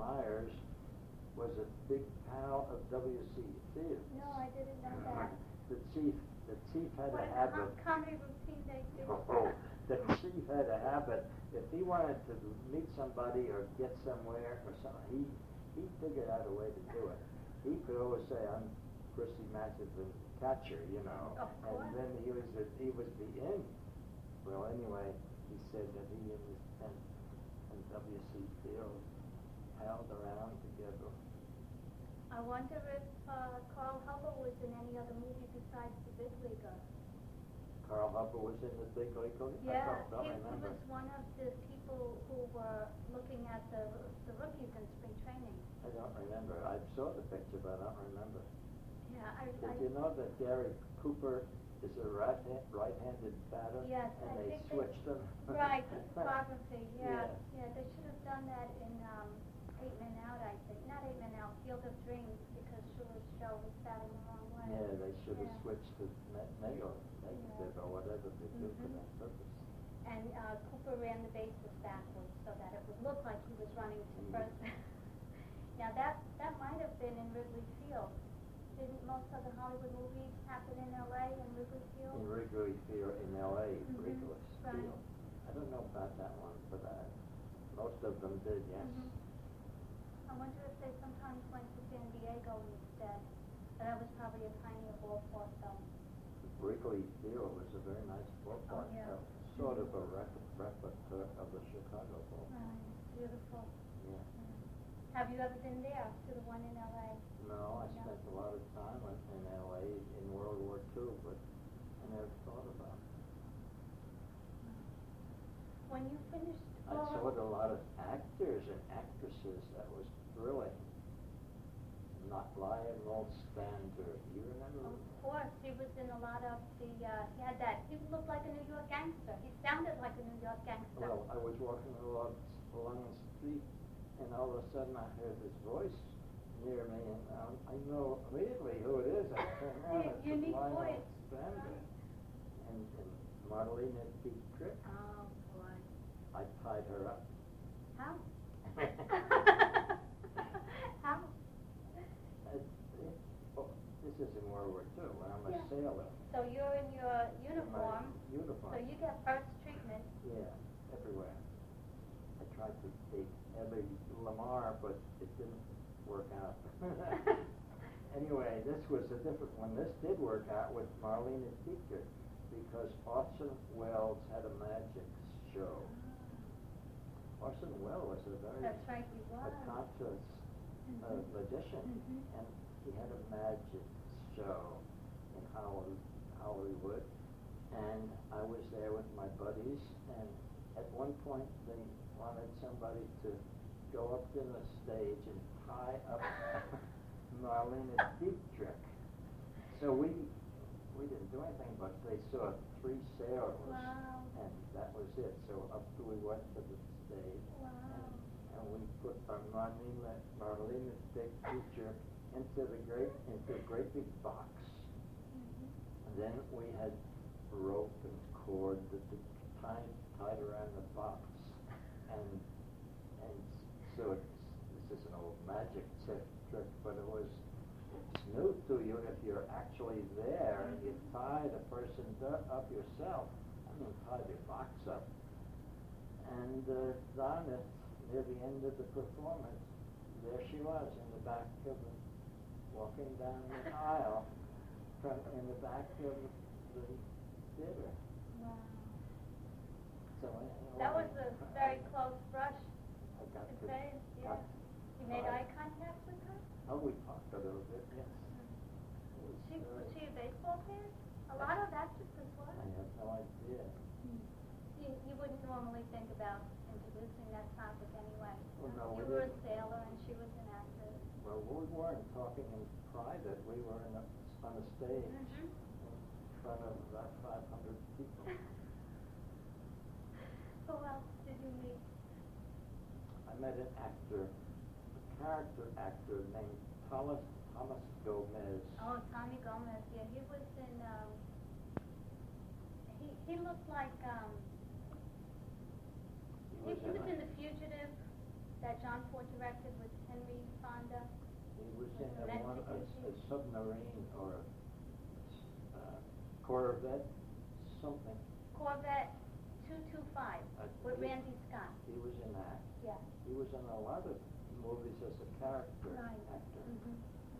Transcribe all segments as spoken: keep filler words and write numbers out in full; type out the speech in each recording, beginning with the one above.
Myers was a big pal of W C Fields. No, I didn't know that. The chief, the chief had What a habit. What kind of routine they do? Oh, the chief had a habit. If he wanted to meet somebody or get somewhere or something, he he figured out a way to do it. He could always say, "I'm Christy Masterson, catcher," you know, Of and course. then he was the, he was the in. Well, anyway, he said that he and his and, and W C Fields held around together. I wonder if uh, Carl Hubbell was in any other movie besides The Big Leaguer. Carl Hubbell was in The Big League? Yeah, I don't, don't he, he remember. was one of the people who were looking at the the rookies in spring training. I don't remember. I saw the picture, but I don't remember. Yeah, I. Did I you know that Gary Cooper is a right hand, right-handed batter? Yes, and I they think they- switched them. Right, photography. Yeah, Yeah. yeah. They should have done that in um, Eight Men Out. I think not Eight Men Out, Field of Dreams, because Schuler's show was batting the wrong way. Yeah, they should have Yeah. switched to ne- negative, negative or whatever they do for Mhm. that purpose. And uh, Cooper ran the bases backwards so that it would look like he was running to Mhm. first. Now that that might have been in Wrigley Field. Didn't most of the Hollywood movies happen in L A and Wrigley Field? In Wrigley Field in L A, Mhm, Wrigley right. Field. I don't know about that one, but I, most of them did, yes. Mhm. I wonder if they sometimes went to San Diego instead. But that was probably a tinier ballpark though. Wrigley Field was a very nice ballpark, Oh, yeah. uh, sort of a rep- replica of the Chicago ballpark. Right, beautiful. Yeah. Mhm. Have you ever been there to the one in L A? No, I No. spent a lot of time in, in L A in World War Two, but I never thought about it. When you finished I all saw a lot of actors and actresses. That was thrilling. Not Lionel Stander. You remember? Of course, he was in a lot of the, uh, he had that, he looked like a New York gangster. He sounded like a New York gangster. Well, I was walking along, along the street, and all of a sudden I heard his voice near me, and um, I know immediately who it is. I turn around, it's Unique Lionel voice. Stander. And, and Marlena Dietrich, Oh, boy. I tied her up. How? How? It, it, oh, this is in World War Two, when I'm a Yeah. sailor. So you're in your My uniform, uniform. so you get first treatment. Yeah, everywhere. I tried to date Ellie Lamar, but it didn't work out. Anyway, this was a different one. This did work out with Marlena Dietrich, because Orson Welles had a magic show. Orson Welles was a very That's right, he was. accomplished uh, Mhm. magician, Mhm. and he had a magic show in Hollywood, Hollywood, and I was there with my buddies, and at one point they wanted somebody to go up to the stage and tie up Marlena Dietrich. So we we didn't do anything, but they saw three sailors, Wow. and that was it. So up we went to the stage, Wow. and, and we put our Marlena Marlena Dietrich into the great into a great big box. Mhm. And then we had rope and cord that the tied tied around the box, and and so it's, this is an old magic trick, trick, but it was it's new to you if you're actually there and you tie the person du- up yourself. I mean, tie the box up, and uh, on it near the end of the performance, there she was in the back of the walking down the aisle from in the back of the theater. Wow. So I, you know, That I- was a very close brush I got to to, face, yeah. got, You made uh, eye contact with her? oh, we talked a little bit, yes. It was, She, uh, was she a baseball fan? A lot of actresses were. I have no idea. You, you wouldn't normally think about introducing that topic anyway. Well, no, You we were a didn't. sailor and she was an actress. Well, we weren't talking in private. We were in a, on a stage Mhm. in front of about five hundred people. Who else did you meet? I met an actor, a character actor named Thomas Thomas Gomez. Oh, Tommy Gomez. Yeah, he was in. Um, he he looked like. Um, He he, was he in was a- in The Fugitive. That that John Ford directed with Henry Fonda. He was With in the a, one, a, Mexican a submarine or a uh, Corvette, something. Corvette two two five I- with he- Randy Scott. He was in that. Yeah. He was in a lot of movies as a character Right. actor. Mhm.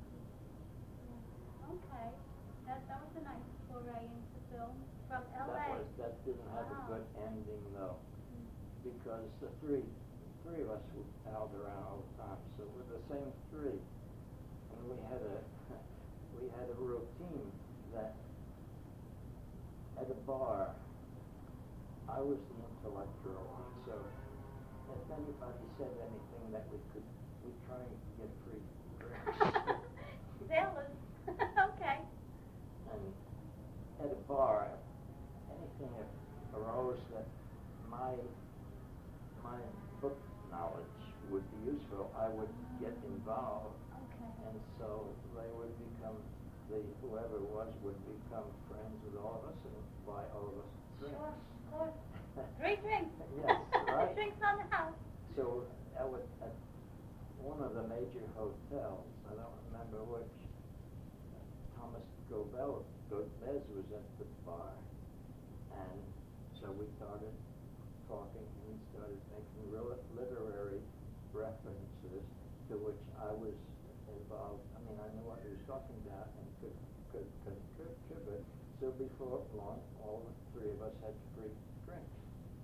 Yeah. Okay. That that was a nice foray into film from L A. That was that didn't have Wow. a good ending though, Mm. because the three three of us were palled around all the time. So we're the same three, and we had a we had a routine that at a bar I was the intellectual, so if anybody said anything that we could, we try and get free drinks. Sailors. Okay. And at a bar, anything that arose that my my book knowledge would be useful, I would get involved, Okay. and so they would become, the whoever it was would become friends with all of us and buy all of us drinks. Sure. Of course. Three drinks. Yes, right. Drinks on the house. So I would, at one of the major hotels, I don't remember which, Thomas Gobel, Gomez was at the bar, and so we started talking, and we started making real literary references to which I was involved. I mean, I knew what he was talking about and could could contribute. So before long, all the three of us had free drinks.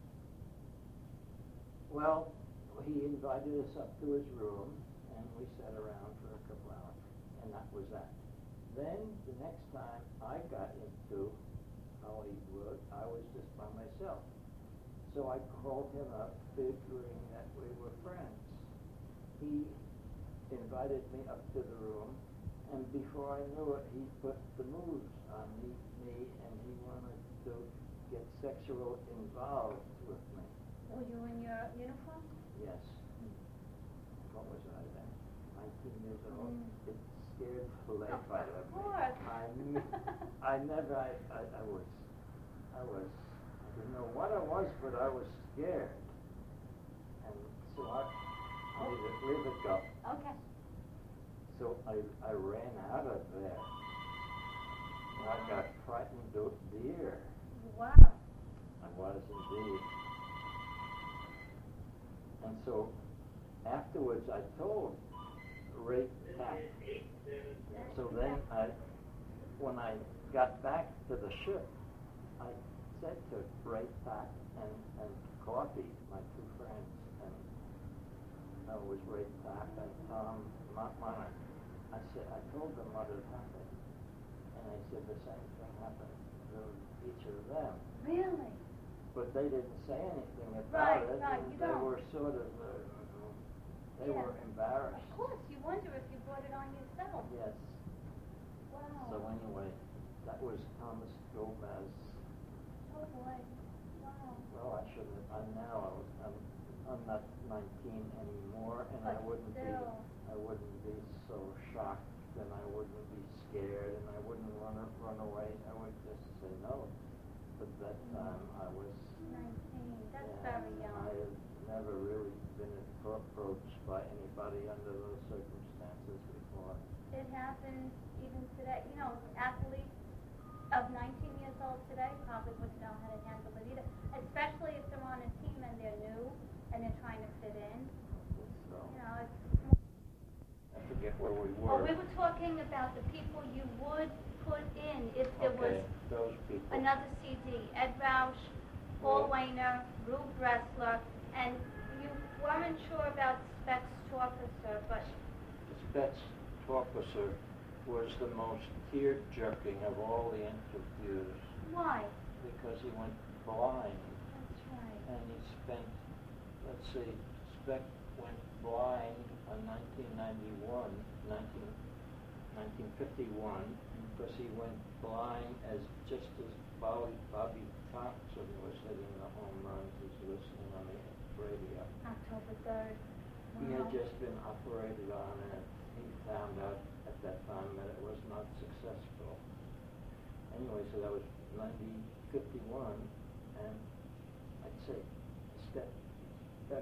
Well, he invited us up to his room, and we sat around for a couple hours, and that was that. Then, the next time I got into Hollywood, I was just by myself. So I called him up, figuring that we were friends. He invited me up to the room, and before I knew it, he put the moves on me, me and he wanted to get sexual involved with me. Were you in your uniform? Yes. What was I then? nineteen years old. Mm. It scared the life Of out of me. course. I, n- I never, I, I, I was, I was, I didn't know what I was, but I was scared. And so I, I leave it, leave it go. Okay. So I, I ran out of there. And I got frightened to deer. Wow. I was indeed. And so afterwards I told Ray Tapp. So then I, when I got back to the ship, I said to Ray Tapp and, and Coffee, my two friends, and no, it was Ray Tapp and Tom Monarch. I said, I told them what had happened. And they said the same thing happened to each of them. Really? But they didn't say anything about Right, it. right, you they don't. were sort of, uh, they Yeah. were embarrassed. Of course. You wonder if you brought it on yourself. Yes. Wow. So anyway, that was Thomas Gomez. Oh boy. Wow. Well, I shouldn't have, I'm now, I'm, I'm not nineteen anymore, and I But wouldn't be, still. I wouldn't be so shocked, and I wouldn't be scared, and I wouldn't run, run away. I would just say no. But that time I was, Nineteen. That's yeah, very young. I had never really been appro- approached by anybody under those circumstances before. It happens even today. You know, athletes of nineteen years old today probably wouldn't know how to handle it either, especially if they're on a team and they're new and they're trying to fit in. So, You know, it's. I forget where we Well, were. we were talking about the people you would put in if there was Okay, those people. another C D. Ed Roush, Paul Well- Wayner, Rube Bressler, and you weren't sure about Specs Officer, but Spets Officer was the most tear-jerking of all the interviews why? because he went blind, That's right. and he spent, let's see, Speck went blind in nineteen ninety-one, nineteen, nineteen fifty-one, because he went blind as just as Bobby, Bobby Thompson was hitting the home runs, he was listening on the radio. October third. He had just been operated on, and he found out at that time that it was not successful. Anyway, so that was nineteen fifty-one, and I'd say Ste- Specs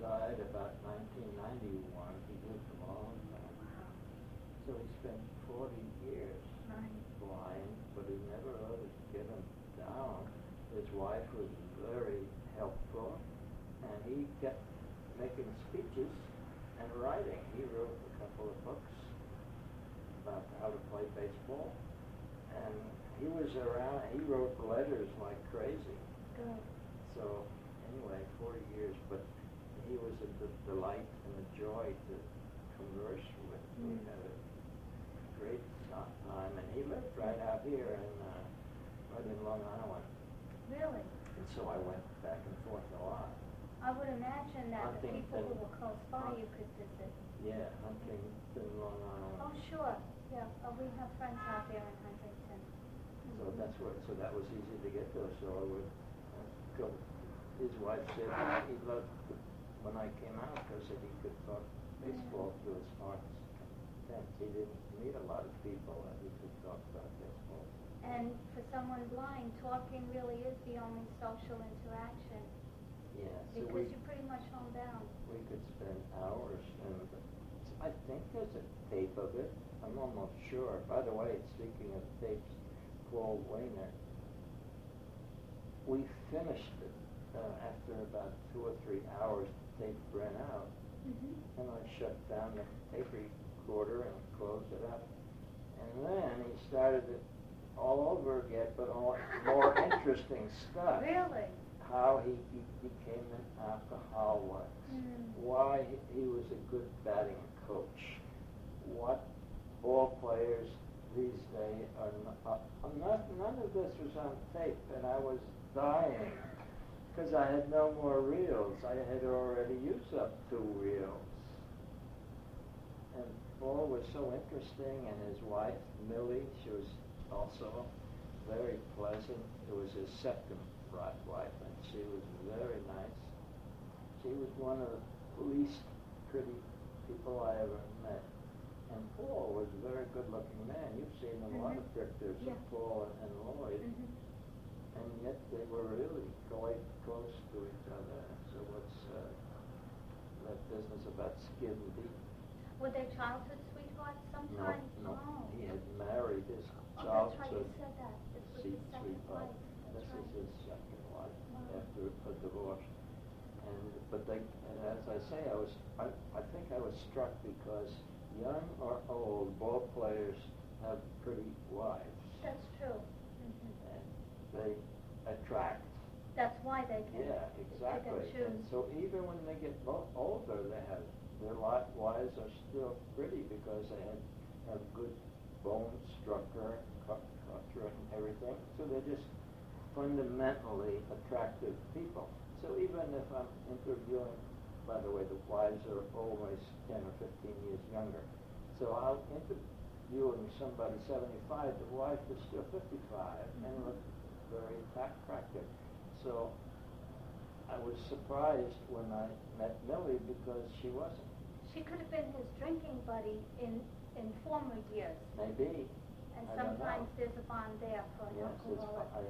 died about nineteen ninety-one. He lived a long time. So he spent forty years Right. blind, but he never let it get him down. His wife was very helpful, and he kept making speeches and writing. He wrote a couple of books about how to play baseball, and he was around. He wrote letters like crazy. Good. So anyway, forty years, but he was a d- delight and a joy to converse with. We Mm. had a great so- time, and he lived right out here in uh, right in Long Island, Really? and so I went back and forth a lot. I would imagine that the people who Huntington. were close by you could visit. Yeah, Huntington, Long Island. Oh, sure. Yeah. Oh, we have friends out there in Huntington. So that's what. So that was easy to get to. So I would uh, go. His wife said he loved the, when I came out because he could talk baseball to his heart's content. He didn't meet a lot of people that he could talk about baseball. And for someone blind, talking really is the only social interaction Yeah. So we because you're pretty much homebound. we could spend hours, and I think there's a tape of it. I'm almost sure. By the way, speaking of tapes, Paul Wayner, we finished it uh, after about two or three hours. The tape ran out, Mm-hmm. and I shut down the tape recorder and closed it up. And then he started it all over again, but all more interesting stuff. Really? How he, he became an alcoholic, Mm. why he, he was a good batting coach, what ball players these days are not, uh, not. None of this was on tape, and I was dying because I had no more reels. I had already used up two reels. And Paul was so interesting, and his wife, Millie, she was also very pleasant. It was his second right wife, and she was very nice. She was one of the least pretty people I ever met. And Paul was a very good-looking man. You've seen a lot of Mhm. pictures Yeah. of Paul and, and Lloyd, Mm-hmm. and yet they were really quite close to each other. So what's uh, that business about skin deep? Were they childhood sweethearts No, sometimes? no. Oh. He had married his Oh, that's right. You childhood said that. This was seat his second sweetheart. wife. This That's is right. his second wife Wow. after a divorce. And but they, and as I say, I was I, I think I was struck because young or old ball players have pretty wives, That's true. Mm-hmm. and they attract. That's why they can Yeah, pick and exactly. choose. And so even when they get mo- older, they have their li- wives are still pretty because they have, have good bone structure, cu- culture, and everything. So they're just fundamentally attractive people. So even if I'm interviewing, by the way, the wives are always ten or fifteen years younger. So I'll interviewing somebody seventy-five, the wife is still fifty-five and look very attractive. So I was surprised when I met Millie because she wasn't. She could have been his drinking buddy in, in former years. Maybe. And I don't sometimes know. there's a bond there for an Yes, it's, alcoholic. I,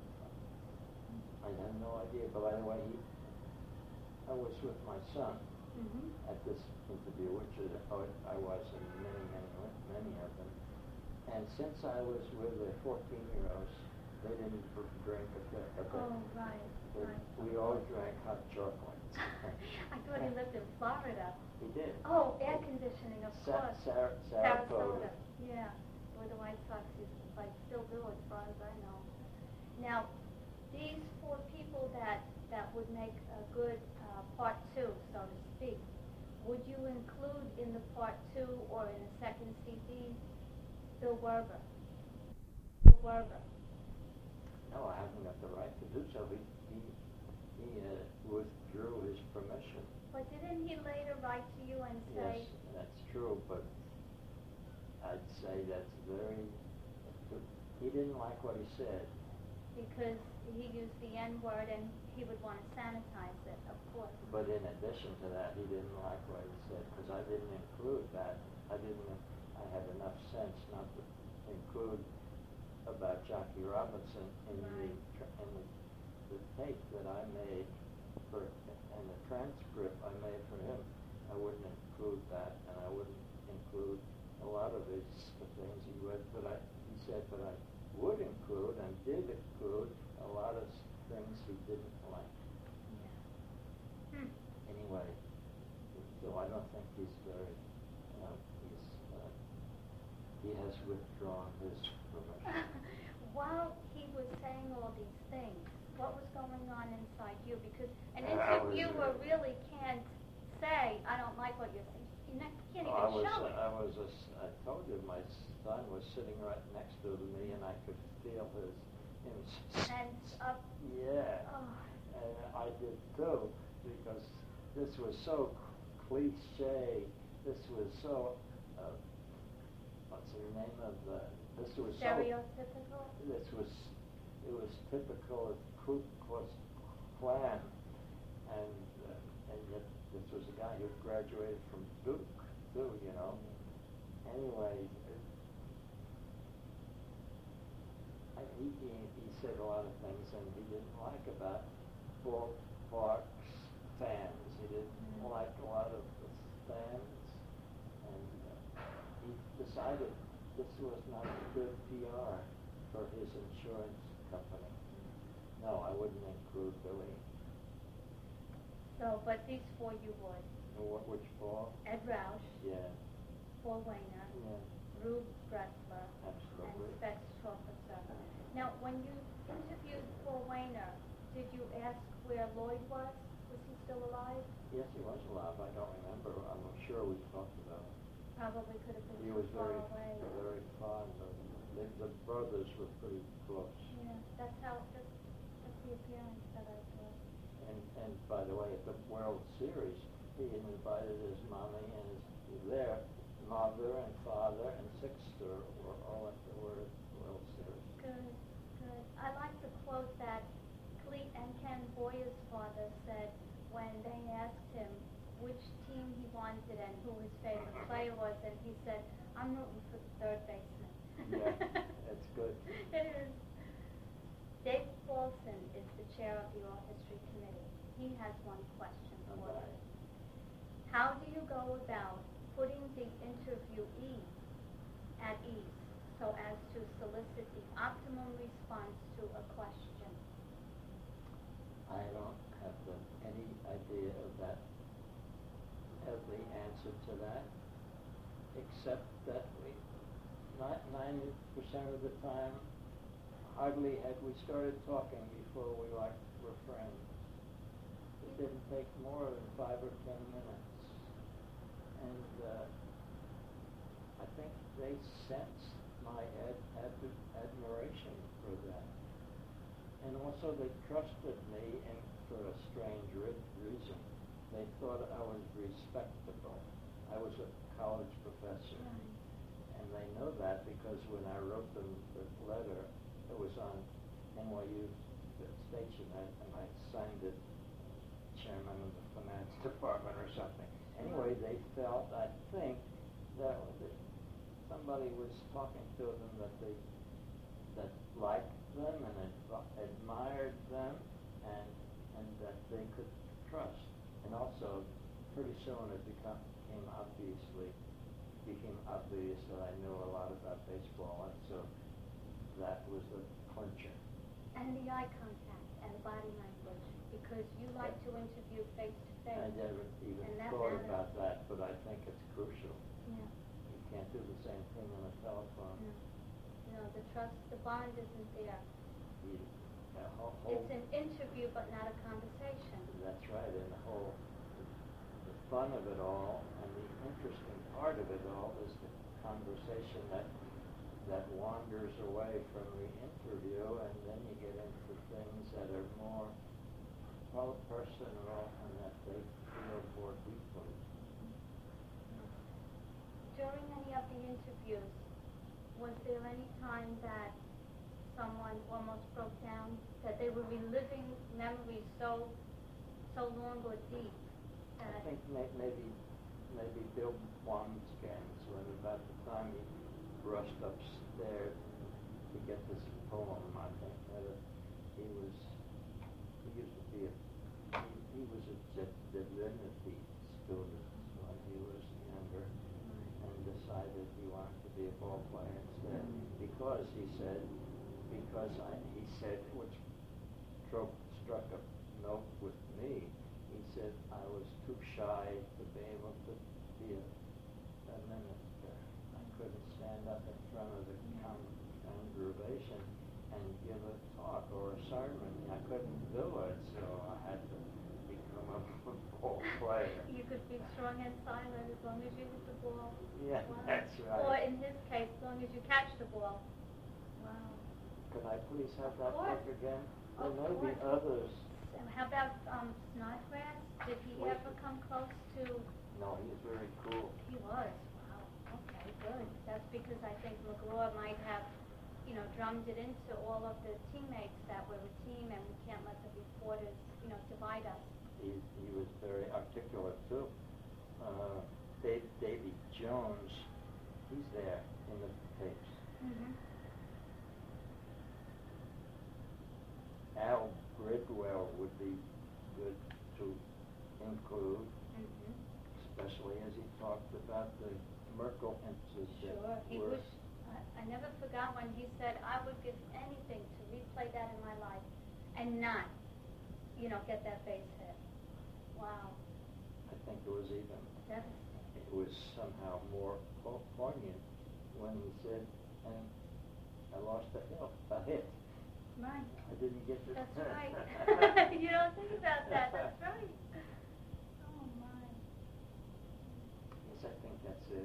I have no idea, but by the way, he, I was with my son Mm-hmm. at this interview, which is, oh, I was in many, many, many of them. And since I was with the fourteen-year-olds, they didn't dr- drink a bit. A bit. Oh, right, They- right. We all drank hot chocolate. I thought he lived in Florida. He did. Oh, air conditioning, of Sa- course. Sar- Saratoga. Yeah, where the White Sox is, like, still do as far as I know. Now, these four people that, that would make a good uh, part two, so to speak, would you include in the part two or in the second C D Bill Werber? Bill Werber. No, I haven't got the right to do so. He, he, he uh, withdrew his permission. But didn't he later write to you and say, Yes, that's true, but I'd say that's very, he didn't like what he said. because he used the N-word and he would want to sanitize it, of course. But in addition to that, he didn't like what he said, because I didn't include that. I didn't, I had enough sense not to include about Jackie Robinson in the, Right. tr- in the, the tape that I made for, and the transcript I made for him, I wouldn't include that, and I wouldn't include a lot of his the things he read, but I, he said, but I would include and did include a lot of s- things he didn't like. Yeah. Hmm. Anyway, so I don't think he's very, uh, he's, uh, he has withdrawn his permission. While he was saying all these things, what was going on inside you? Because an Uh, I was, interviewer uh, really can't say, I don't like what you're saying. You ne- can't Oh, I even was, show uh, it. I was, a s- I told you, my son was sitting right next to me, and I could feel his, him. s- And up. Yeah, Oh. and I did too, because this was so cliche. This was so, uh, what's the name of the? This was so. Stereotypical? This was, it was typical of Ku Klux Klan, and uh, and yet this was a guy who graduated from Duke too, you know. Anyway, it, I, he, he he said a lot of things, and he didn't like about ballparks fans. He didn't Mm. like a lot of the fans, and uh, he decided this was not good P R for his insurance company. No, I wouldn't include Billy. So, but these four you would. And what, which ball? Ed Roush, Yeah, Paul Wayner, yeah, Rube Bressler, absolutely. and Specs Officer. Now, when you interviewed Paul Wayner, did you ask where Lloyd was? Was he still alive? Yes, he was alive. I don't remember. I'm sure we talked about it. Probably could have been He too was far very, away. very fond of him. The, the brothers were pretty close. Yeah, that's how, that's, that's the appearance that I saw. And, and by the way, at the World Series, he invited his mommy and his, their mother and father and sister were all at the World, World Series. Good, good. I like the quote that Cleet and Ken Boyer's father said when they asked him which team he wanted and who his favorite player was, and he said, I'm rooting for the third baseman. Yeah, that's good. It is. Dave Paulson is the chair of the Oral History Committee. He has one question for Okay. you. How do you go about putting the interviewee at ease so as to solicit the optimum response to a question? I don't have the, any idea of that, of the answer to that, except that we, not ninety percent of the time, hardly had we started talking before we like were friends. It didn't take more than five or ten minutes. And uh, I think they sensed my ad- ad- admiration for that. And also they trusted me, and for a strange re- reason. They thought I was respectable. I was a college professor. Right. And they know that because when I wrote them the letter, it was on N Y U station, and and I signed it, chairman of the finance department or something. Anyway, they felt, I think, that that somebody was talking to them that they, that liked them and adv- admired them, and and that they could trust. And also, pretty soon it become, became obviously became obvious that I knew a lot about baseball, and so that was the clincher. And the eye contact and body language, because you like to interview face to face. I never even And that thought matters. about that, but I think it's crucial. Yeah. You can't do the same thing on a telephone. No. No, the trust, the bond isn't there. You, the whole, whole, It's an interview, but not a conversation. that's right, and the whole, the, the fun of it all, and the interesting part of it all is the conversation that that wanders away from the interview, and then you get into things that are more well, personal and that they feel more deeply. During any of the interviews, was there any time that someone almost broke down, that they were reliving memories so, so long or deep I that? think may, maybe maybe Bill Wambsgans, when about the time he rushed upstairs to get this poem, I think that uh, he was he used to be a he, he was a jet divinity student when he was younger, and decided he wanted to be a ball player instead. Because he said, because I, he said, which struck struck a note with me. He said I was too shy to be able to be a, a minister. I couldn't stand up in front of the con- congregation and give a talk or a sermon. I couldn't do it, so I had to become a football player. You could be strong and silent as long as you hit the ball. Yeah, Wow. that's right. Or in his case, as long as you catch the ball. Wow. Could I please have Of that course. book again? There Of may be course. others. And how about um, Snodgrass? Did he Wait. ever come close to? No, he's very cool. He was. Wow. Okay, good. That's because I think McGraw might have, you know, drummed it into all of the teammates that we're a team and we can't let the reporters, you know, divide us. He, he was very articulate too. Uh, Dave, Davy Jones, he's there in the tapes. Mm-hmm. Al Bridwell would be good to include, Mm-hmm. especially as he talked about the Merkel incident. Sure. He where- was. I, I never forgot when he said, "I would give anything to replay that in my life, and not, you know, get that base hit." Wow. I think it was even, Devastating. it was somehow more po- poignant when he said, and I lost a hit, a hit. Right. I didn't get the That's right. You don't think about that. That's right. Oh my. Yes, I think that's it.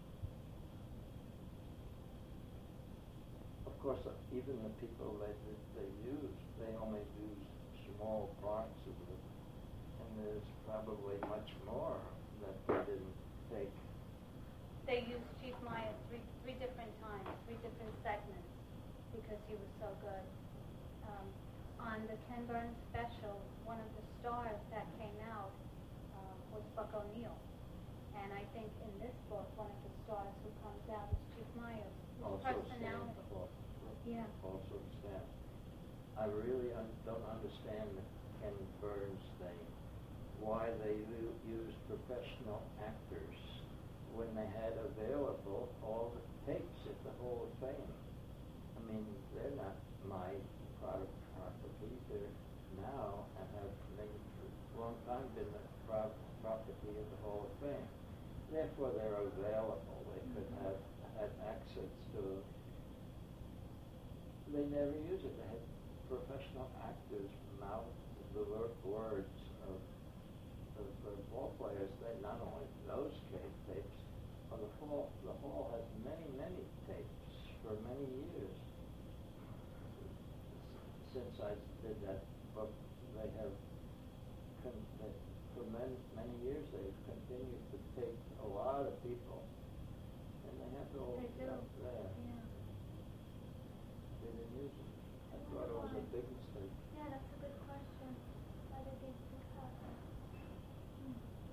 Of course, uh, even the people that that they use, they only use small parts of it, and there's probably much more that they didn't take. They used Chief Meyer three three different times, three different segments, because he was so good. Um, on the Ken Burns special, one of the stars that came out uh, was Buck O'Neill. And I think in this book, one of the stars who comes out is Chief Myers. His Also personality. Stan, al- Yeah. Also Stan. I really un- don't understand the Ken Burns thing. Why they u- use professional actors when they had available all the tapes at the Hall of Fame. I mean, they're not my product property. They're now and have made for a long time been the pro- property of the Hall of Fame. Therefore, they're available. They could have had access to them. They never use it. They had professional actors mouth the wor- words of the, the ball players. They not only those tape tapes, but the hall the hall has many many tapes for many years. Since I did that book, they have con- they, for many many years they've continued to tape a lot of people, and they have the old They do. stuff there. Yeah. They didn't use it. I thought it was a big mistake. Yeah, that's a good question. Why did these things happen? Hmm.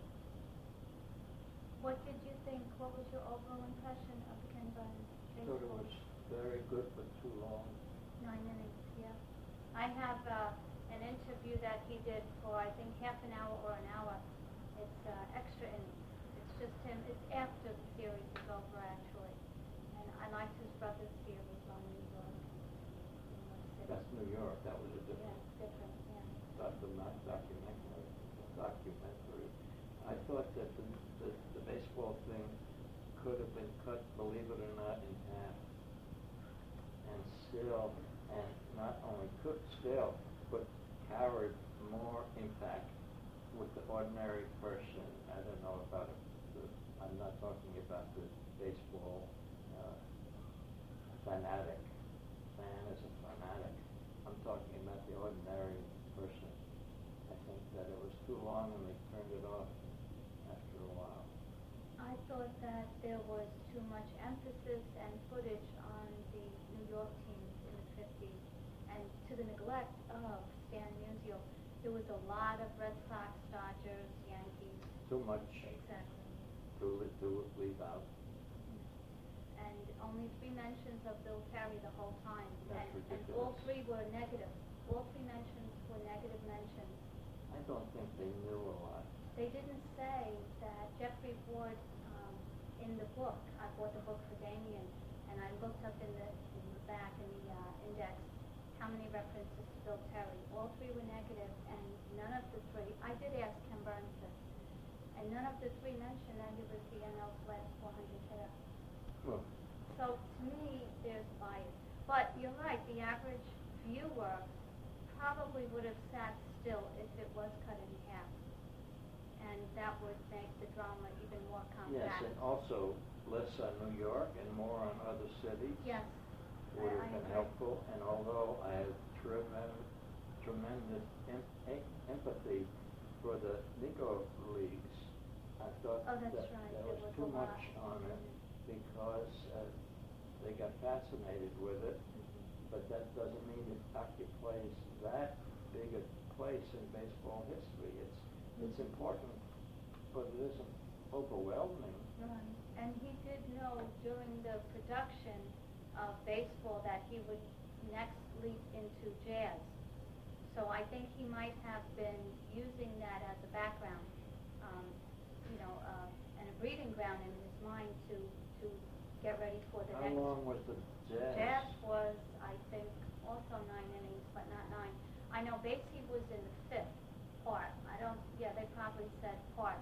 What did you think? What was your overall impression of the Ken Burns I thought it baseball? was very good, but too long. Nine innings, yeah. I have uh, an interview that he did for I think half an hour or an hour. It's uh, extra innings. It's just him. It's after the series is over actually. And I liked his brother's series on New York. New York City. That's New York. That was a Yeah, different it's different. Yeah. docu- not documentary. Documentary. I thought that the, the the baseball thing could have been cut, believe it or not, in half, and still, and not only could still, but carried more impact with the ordinary person. I don't know about it. The, I'm not talking about the baseball uh, fanatic. Man is a fanatic. I'm talking about the ordinary person. I think that it was too long and they turned it off after a while. I thought that there was too much emphasis and footage on the New York teams in the fifties, and to the neglect of Stan Musial. There was a lot of Red Sox, Dodgers, Yankees. Too much Exactly. to, li- to leave out. And only three mentions of Bill Carey the whole time. That's and, and all ridiculous. three were negative. All three mentions were negative mentions. I don't think they knew a lot. they didn't say that Jeffrey Ward, um, in the book, I bought the book for Damien, and I looked up in the, in the back, in the uh, index, how many references to Bill Terry. All three were negative, and none of the three, I did ask Ken Burns this, and none of the three mentioned that he was the N L's last four hundred hitter. Well, So to me, there's bias. But you're right, the average viewer probably would have sat still if it was cut in half. And that would make the drama even more yes, compact. and also less on New York and more on other cities. Yes. Would I- have I been agree. helpful, and although I have tremendous, tremendous em- em- empathy for the Negro Leagues, I thought Oh, that's that right, there there was was too a lot. much on it because uh, they got fascinated with it, but that doesn't mean it occupies that big a place in baseball history. It's it's important, but it isn't overwhelming. Right. And he did know during the production of baseball that he would next leap into jazz. So I think he might have been using that as a background, um, you know, uh, and a breeding ground in his mind to, to get ready for the How next. long was the jazz? Jazz was, I think, also nine innings, but not nine. I know Basie was in the fifth part. I don't, yeah, they probably said parts.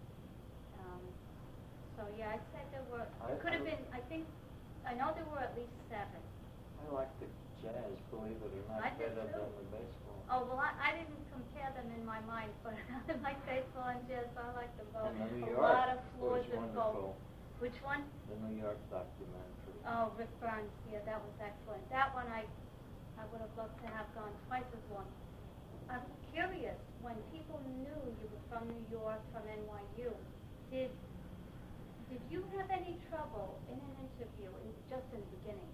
Um, so yeah, I'd say there were, I- it could have I- been, I think, I know there were at least seven. I like the jazz, believe it or not, I did better too. than the baseball. Oh, well, I, I didn't compare them in my mind, but I like baseball and jazz, so I like them both. And the New A York lot of was flaws in wonderful. both. Which one? The New York documentary. Oh, Rick Burns, yeah, that was excellent. That one I, I would have loved to have gone twice as long. I'm curious, when people knew you were from New York, from N Y U, did, did you have any trouble in an interview, in, just in the beginning,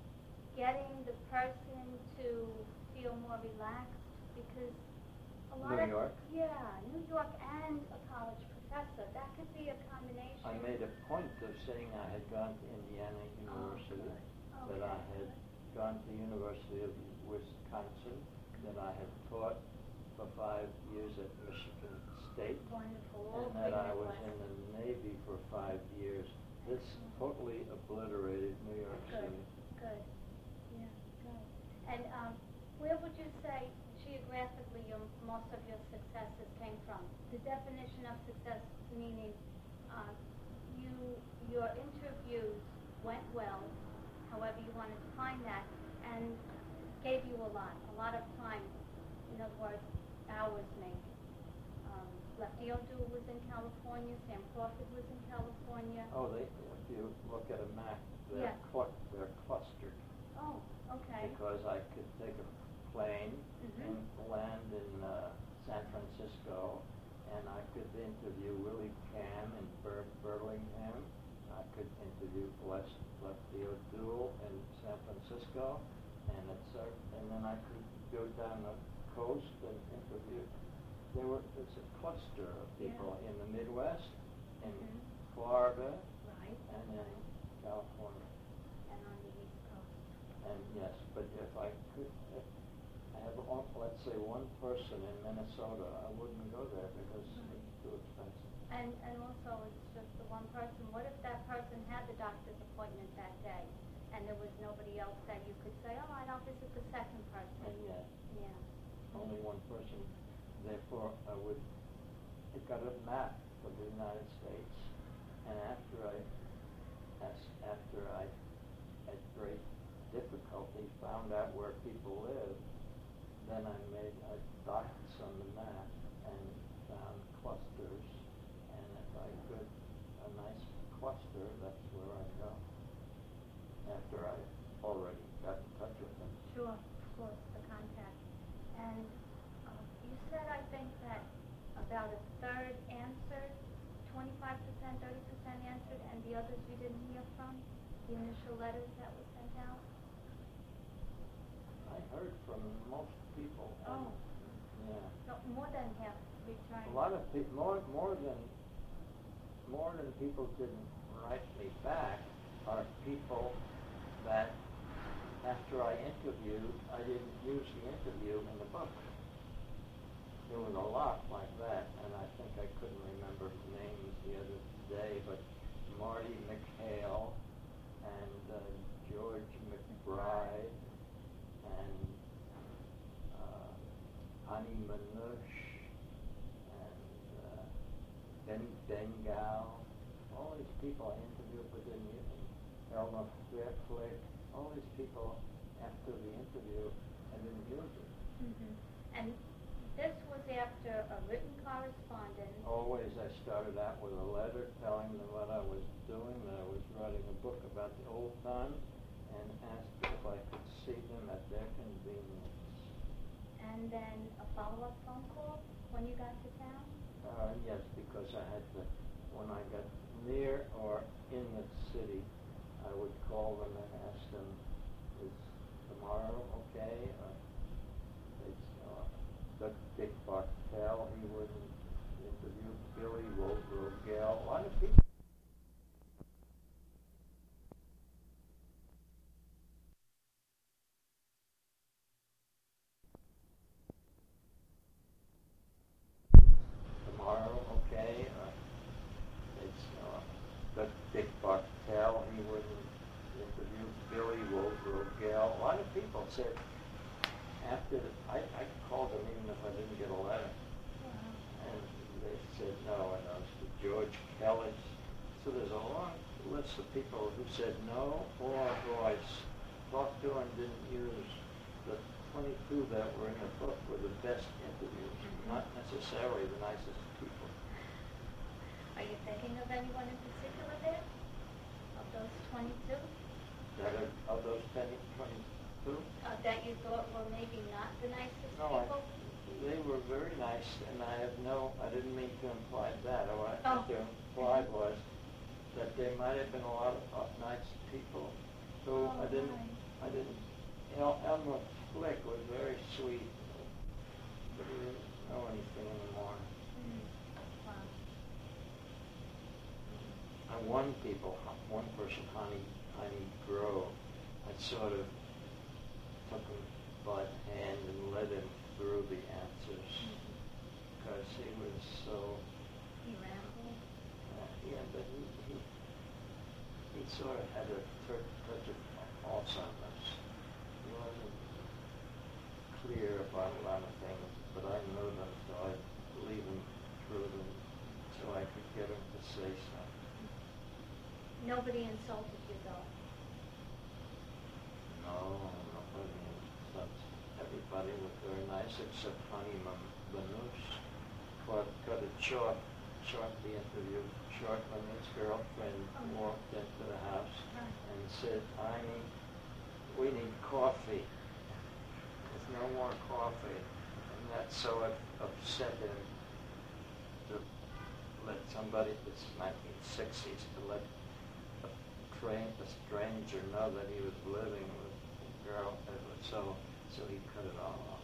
getting the person to feel more relaxed? Because a lot New of... York? Yeah, New York and a college professor, that could be a combination. I made a point of saying I had gone to Indiana University, good. that I Okay. had gone to the University of Wisconsin, that I had taught for five years at Michigan State, Wonderful. All and that three I was Midwest. in the Navy for five years. This totally obliterated New York Good, City. good. Yeah, good. And um, where would you say geographically your, most of your successes came from? The definition of success meaning uh, you your interviews went well, however you wanted to find that, and gave you a lot, a lot of time. In other words, hours maybe. Um, Lefty O'Doul was in California, Sam Crawford was in California. Oh, they, if you look at a map, they're, Yeah. clu- they're clustered. Oh, okay. Because I could take a plane Mhm. and land in uh, San Francisco, and I could interview Willie Cam in Bur- Burlingame. I could interview Les Lefty O'Doul in San Francisco, and it's uh, and then I could go down the coast and interview. There were there's a cluster of people Yeah. in the Midwest, in Mhm. Florida, Right. and in California. And on the East Coast. And yes, but if I could, if I have, one- let's say, one person in Minnesota, I wouldn't go there because it's too expensive. And, and also, it's just the one person. What if that person had the doctor's appointment that day, and there was nobody else that you could say, oh, I don't visit the second person? And yet, Yeah. only one person. Therefore, I would pick out a map of the United States, and after I, as, after I, at great difficulty, found out where people lived, then I made I dots on the map and found clusters, and if I could, a nice cluster, that's where I go. After I already got in touch with them. Sure, of course, the contact. And uh, you said, I think, that about a third answered, twenty-five percent, thirty percent answered, and the others you didn't hear from? The initial letters that were sent out? I heard from most people. and, Oh. Yeah. So more than half returned. A lot of people, more, more than, more than people didn't write me back are people that after I interviewed, I didn't use the interview in the book. doing a lot like that, and I think I couldn't remember names the other day, but Marty McHale and uh, George McBride and uh, Ani Manush and uh, Ben Bengal, all these people I interviewed within the Elmer Flick, all these people after the interview I didn't use it. Mm-hmm. And this was after a written correspondence. Always I started out with a letter telling them what I was doing, that I was writing a book about the old times, and asked if I could see them at their convenience. And then a follow-up phone call when you got to town? Uh, yes, because I had to, when I got near or in the city, I would call them and ask them, is tomorrow okay? Or it's, uh, Doug Dick Bartell, he wouldn't interview Billy Ro- Rogel, a lot of people. Tomorrow okay? Or it's, uh, Doug Dick Bartell, he wouldn't interview Billy Ro- Rogel. A lot of people said, after the, I, I called them even if I didn't get a letter. Wow. And they said no, and I was to George Kelly. So there's a long list of people who said no, or who I s- talked to and didn't use. The twenty-two that were in the book were the best interviews, not necessarily the nicest people. Are you thinking of anyone in particular there? Of those twenty-two? That are, of those ten, twenty-two? Uh, that you thought were maybe not the nicest No, I, people? they were very nice, and I have no, I didn't mean to imply that. What I Oh. meant to imply was that there might have been a lot of uh, nice people who Oh, I didn't, right. I didn't, you know, Elmer Flick was very sweet, but he didn't know anything anymore. Mm. Wow. I won people, one person, Honey, Honey Grove, I sort of took him by the hand and led him through the answers, because he was so, He rambled. uh, yeah, but he, he, he sort of had a tur- touch of Alzheimer's. He wasn't clear about a lot of things, but I knew them, so I believed him through them, so I could get him to say something. Nobody insulted you though. No, nobody. But everybody was very nice except Honey Manush. Cut, cut it short, short the interview, short when his girlfriend Oh. walked into the house Right. and said, Honey, we need coffee. There's no more coffee. And that so up- upset him to let somebody, it's nineteen sixties, to let a, train, a stranger know that he was living with a girl. That was so, so he cut it all off.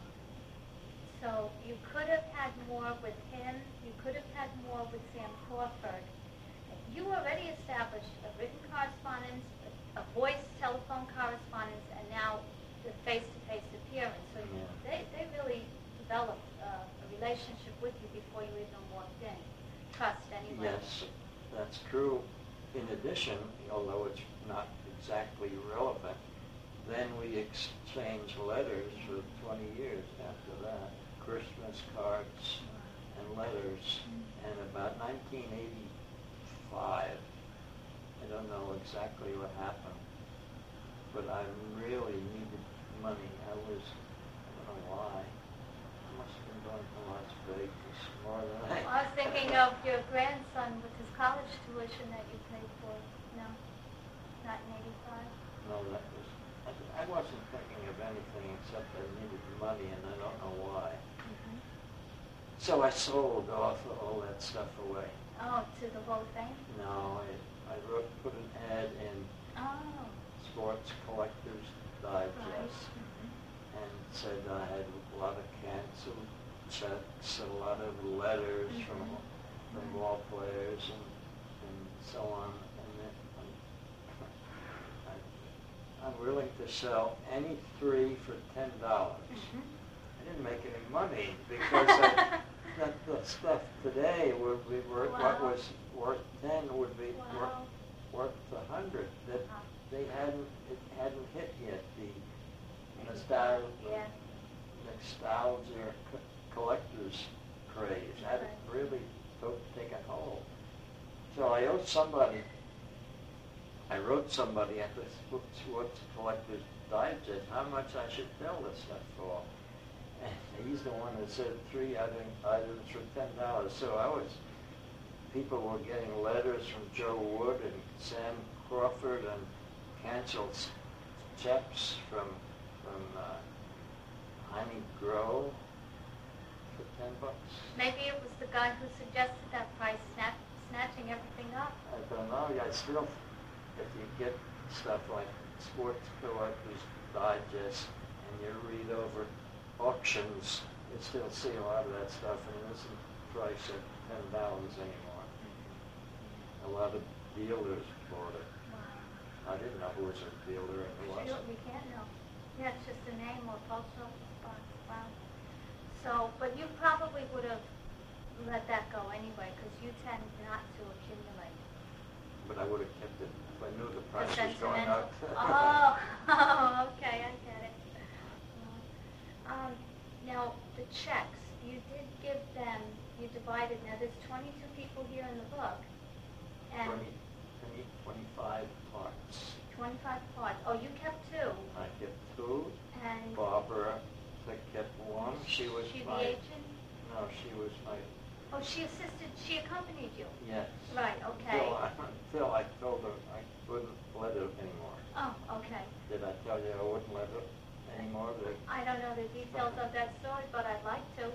So you could have had more with him. You could have had more with Sam Crawford. You already established a written correspondence, a voice telephone correspondence, and now the face-to-face appearance. So Yeah. they, they really developed uh, a relationship with you before you even walked in. Trust anyway. Yes, that's true. In addition, although it's not exactly relevant, then we exchanged letters for twenty years after that, Christmas cards and letters. And about nineteen eighty-five, I don't know exactly what happened, but I really needed money. I was, I don't know why, I must have been going to Las Vegas more than I... Well, I was thinking of your grandson with his college tuition that you paid for. No? Not in eighty-five? No, that was, I, I wasn't thinking of anything except I needed money, and I don't know why. Mm-hmm. So I sold off all that stuff away. Oh, to the whole thing? No, I, I wrote, put an ad in Oh. Sports Collectors Right. Digest Mm-hmm. and said I had a lot of canceled checks, a lot of letters Mhm. from from Right. ball players and, and so on. And then I, I'm willing to sell any three for ten dollars. Mm-hmm. And didn't make any money because I, that, the stuff today would be worth, what Wow. was worth ten would be Wow. worth, worth a hundred. That Huh. they hadn't, it hadn't hit yet, the nostalgia, Yeah. nostalgia co- collector's craze. Hadn't Right. really to- taken hold. So I owed somebody, I wrote somebody at this Sports Collector's Digest how much I should sell this stuff for. And he's the one that said three items, items for ten dollars. So I was, people were getting letters from Joe Wood and Sam Crawford and canceled s- checks from from uh, Jaime Grow for ten bucks. Maybe it was the guy who suggested that price, snap, snatching everything up. I don't know. I still, if you get stuff like Sports Collector's Digest and you read over auctions, you still see a lot of that stuff, and it isn't priced at ten dollars anymore. A lot of dealers bought it. Wow. I didn't know who was a dealer and who Sure, wasn't. we can't know. Yeah, it's just a name or post office box. Wow. So, but you probably would have let that go anyway, because you tend not to accumulate. But I would have kept it if I knew the The price was going sentimental. up. Oh, oh, okay, I get it. Um, now, the checks, you did give them, you divided, now there's twenty-two people here in the book, and Twenty, twenty, twenty-five parts. twenty-five parts. Oh, you kept two, I kept two. and Barbara I kept one. She was she the my, agent? no, she was my, Oh, she assisted, she accompanied you? yes. Right, okay. Until I, until I told her I wouldn't let her anymore. Oh, okay. Did I tell you I wouldn't let her anymore? That I don't know the details of that story, but I'd like to.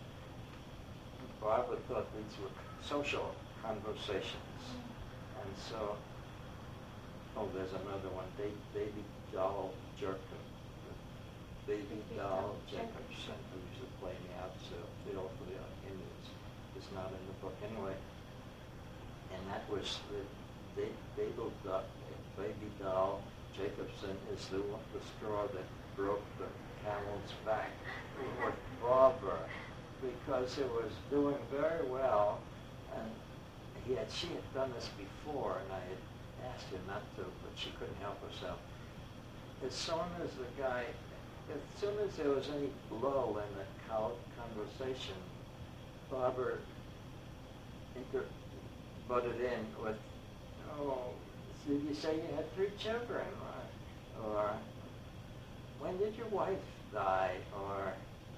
Barbara thought these were social conversations. And so, oh, there's another one, Ba- Baby Doll Jerkin. Baby Baby Doll Doll Jacobson, who used to play me out, so fiddle for the Indians, is not in the book anyway. And that was the, they, Baby Doll, Baby Doll Jacobson is the one, the straw that broke the camel's back with Barbara, because it was doing very well, and he had, she had done this before, and I had asked her not to, but she couldn't help herself. As soon as the guy, as soon as there was any lull in the co- conversation, Barbara inter- butted in with, oh, did you say you had three children? Or, or when did your wife die? Or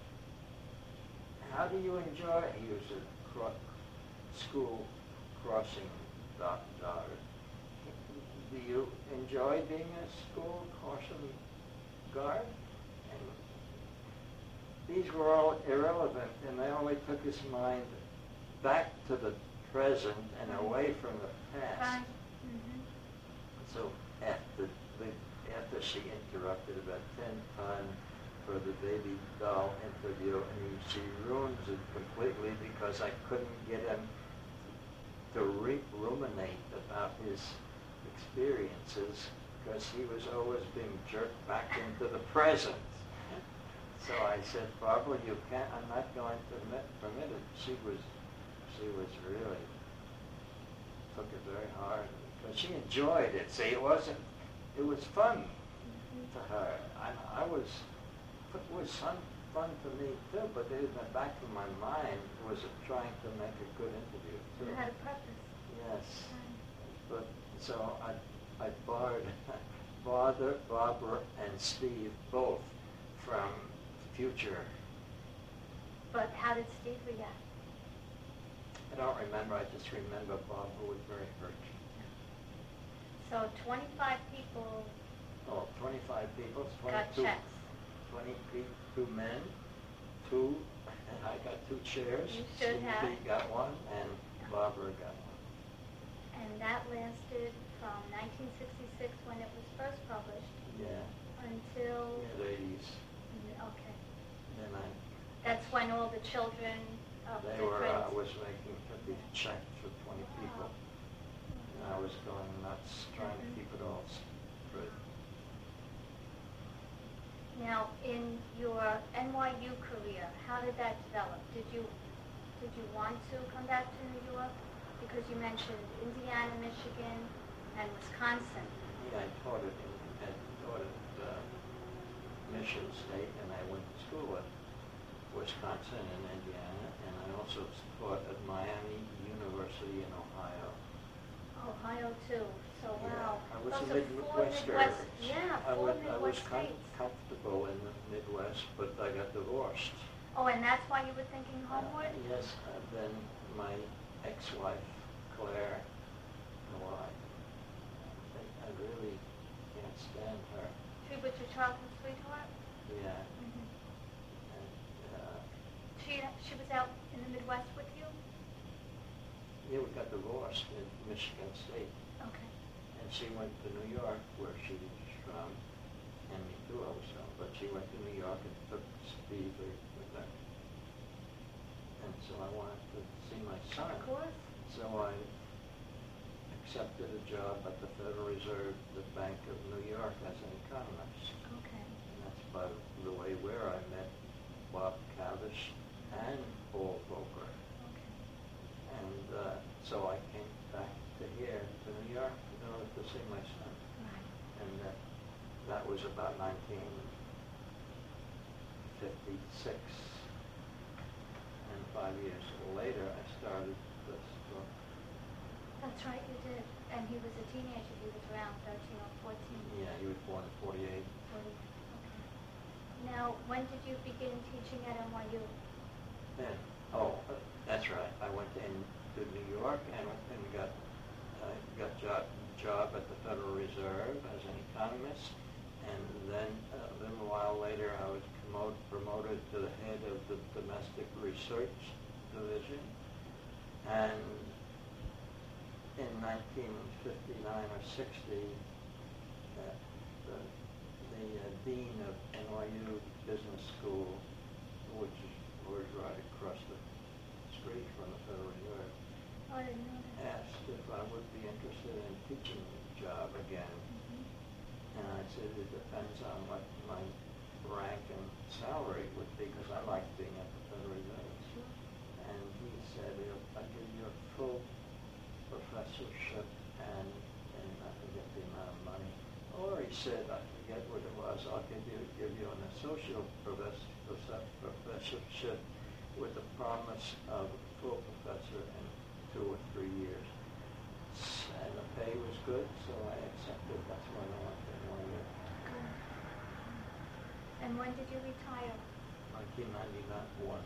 how do you enjoy, he was a cro- school crossing doc- daughter. Do you enjoy being a school crossing guard? And these were all irrelevant, and they only took his mind back to the present and away from the past. Right. Mhm. So after the, after she interrupted about ten times for the Baby Doll interview, and she ruins it completely because I couldn't get him to re- ruminate about his experiences because he was always being jerked back into the present. So I said, Barbara, you can't, I'm not going to admit, permit it. She was, she was really, took it very hard. But she enjoyed it. See, it wasn't, it was fun to her. I, I was, it was fun, fun to me too, but in the back of my mind was trying to make a good interview too. You had a purpose. Yes. But, so I, I borrowed Barbara, Barbara and Steve both from Future. But how did Steve react? I don't remember, I just remember Barbara was very hurt. So twenty-five people Oh, twenty-five people, got twenty-two, checks. twenty-two men, two, and I got two chairs. You should have. Steve got one, and Barbara got one. And that lasted from nineteen sixty-six, when it was first published, Yeah, until, mid-eighties. okay. Then I, That's when all the children of they different... were, uh, was making fifty checks for twenty people. And I was going nuts trying to Mhm. keep it all straight. Now, in your N Y U career, how did that develop? Did you did you want to come back to New York? Because you mentioned Indiana, Michigan, and Wisconsin. Yeah, I taught it in, I taught at uh, Michigan State, and I went to school at Wisconsin and Indiana, and I also taught at Miami University in Ohio. Ohio too. So Yeah, wow. I was Those a are four Midwester. Midwest, yeah, I four was, I was Midwest com- states. comfortable in the Midwest, but I got divorced. Oh, and that's why you were thinking homeward? Uh, yes, uh, then my ex-wife, Claire, who I, I, I really can't stand her. She was your childhood sweetheart? Yeah. Mm-hmm. And, uh, She she was out in the Midwest with you? yeah, we got divorced in Michigan State. Okay. And she went to New York, where she's from, and me too also, but she went to New York and took Steve with her. And so I wanted to see my son. Of course. So I accepted a job at the Federal Reserve, the Bank of New York, as an economist. Okay. And that's by the way where I met Bob Cavish and Paul Volcker. Okay. And uh, so I came back to here, to New York, in order to see my son. Right. And that, that was about nineteen fifty-six. And five years later, I started this book. That's right, you did. And he was a teenager. He was around thirteen or fourteen. Yeah, he was born in forty-eight. forty. Okay. Now, when did you begin teaching at N Y U? And, oh, uh, that's right. I went in to New York and, and got uh, got job job at the Federal Reserve as an economist, and then uh, a little while later I was promote, promoted to the head of the Domestic Research Division, and in nineteen fifty-nine or sixty, uh, the, the uh, dean of N Y U Business School, which is was right across the street from the Federal Reserve, Oh, I didn't know that. asked if I would be interested in teaching job again. Mm-hmm. And I said it depends on what my rank and salary would be, because I like being at the Federal Reserve. Sure. And he said, "If I give you a full professorship and, and I forget the amount of money." Or he said, I forget what it was, I'll give you, give you an associate professor, professorship with the promise of a full professor in two or three years. And the pay was good, so I accepted. That's why I went to N Y U. Good. And when did you retire? nineteen ninety-one.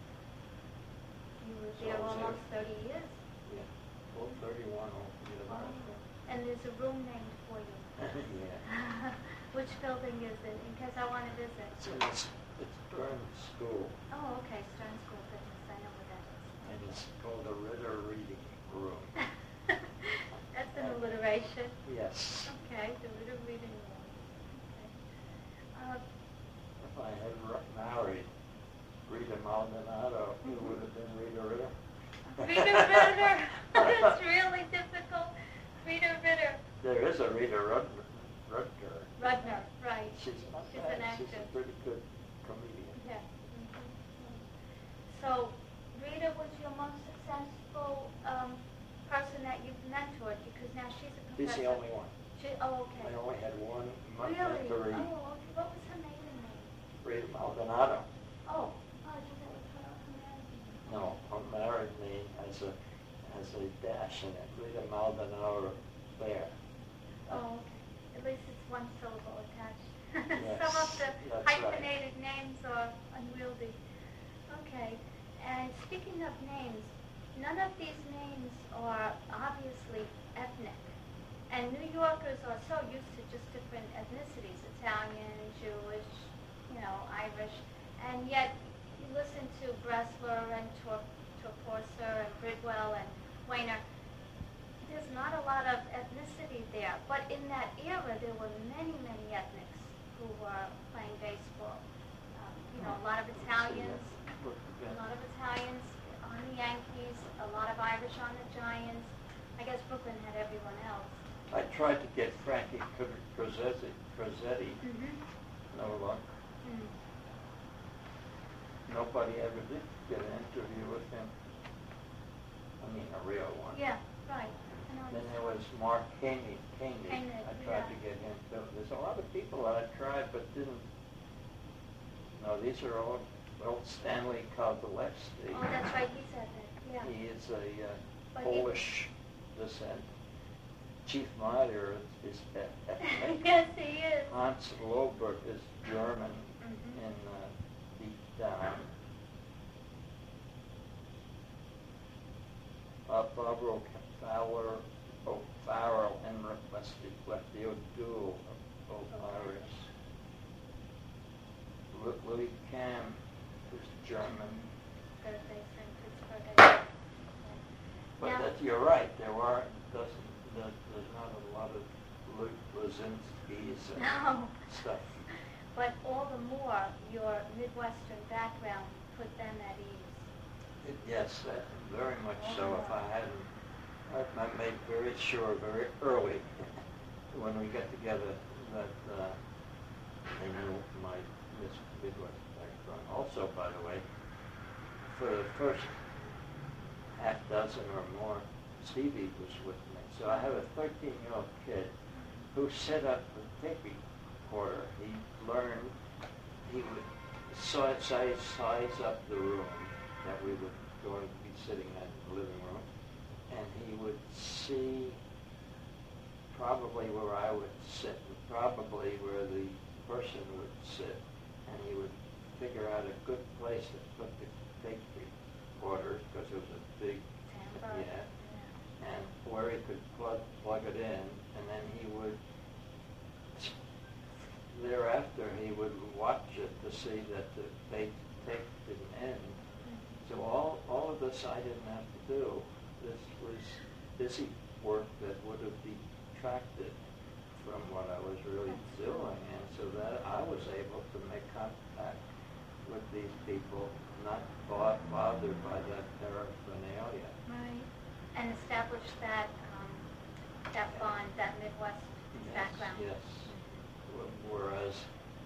You were So there I was almost there. thirty years. Yeah, well, thirty-one altogether. Oh. And there's a room named for you. Yeah. Which building is it? In case I want to visit. So it's, it's Burns School, Oh, okay, Stern School of Business. I know where that and it's called the Ritter Reading Room. is. That's an alliteration. Yes. Okay, the Ritter Reading Room. Okay. Uh, If I had r- married Rita Maldonado, it would have been Rita Ritter. Rita Ritter. That's really difficult. Rita Ritter. There is a Rita Rudner. Rudner. Rudner, right. She's not She's bad. an actress. She's a pretty good comedian. Yeah. Mhm. So, Rita was your most successful um, person that you've mentored, because now she's a professor. She's the only one. She, oh, okay. I only had one mon- Really? mentoree, Oh, okay. What was her maiden name? Rita Maldonado. Oh, oh, you that was her her married name. No, her married name has a has a dash in it. Rita Maldonado Bear. Oh, okay. At least it's one syllable attached. Yes, Some of the that's right. hyphenated names are unwieldy. Okay. And speaking of names, none of these names are obviously ethnic. And New Yorkers are so used to just different ethnicities, Italian, Jewish, you know, Irish. And yet, you listen to Bressler and Tor- Torporser and Bridwell and Weiner, there's not a lot of ethnicity there. But in that era, there were many, many ethnics who were playing baseball. Um, you know, a lot of Italians, a lot of Italians on the Yankees, a lot of Irish on the Giants. I guess Brooklyn had everyone else. I tried to get Frankie Crosetti, Crosetti, Mm-hmm. no luck. Mm. Nobody ever did get an interview with him. I mean, a real one. Yeah, right. I know Then it's- there was Mark Koenig. Koenig. Koenig, I tried yeah. to get him too. There's a lot of people that I tried but didn't. No, these are all old Stanley Kowalewski. Oh, that's right, he said that, yeah. He is a uh, But he- Polish descent. Chief Meyer is ethnic. Yes, he is. Hans Lobert is German Mhm. in uh, deep down. Uh, Barbara Fowler, O'Farrell, and Leslie Lefty O'Doul of O'Iris. Louis Cam, who's German. Good, they sent Pittsburgh. But Now- that you're right, there are doesn't that there's not a lot of Luke Lazinski's and No. stuff. But all the more, your Midwestern background put them at ease. It, yes, uh, very much so. If I hadn't, I, I made very sure very early when we got together that uh, they knew my Miss Midwest background. Also, by the way, for the first half dozen or more, Stevie was with me. So I have a thirteen-year-old kid who set up the tape recorder. He learned, he would size, size, size up the room that we were going to be sitting at in the living room, and he would see probably where I would sit and probably where the person would sit, and he would figure out a good place to put the tape recorder because it was a big, Tampa. yeah, and where he could plug plug it in, and then he would thereafter he would watch it to see that the tape tape didn't end. So all all of this I didn't have to do. This was busy work that would have detracted from what I was really doing, and so that I was able to make contact with these people, not bo- bothered by that paraphernalia. Right. And establish that, um, that bond, that Midwest background. Yes, yes. Wh- Whereas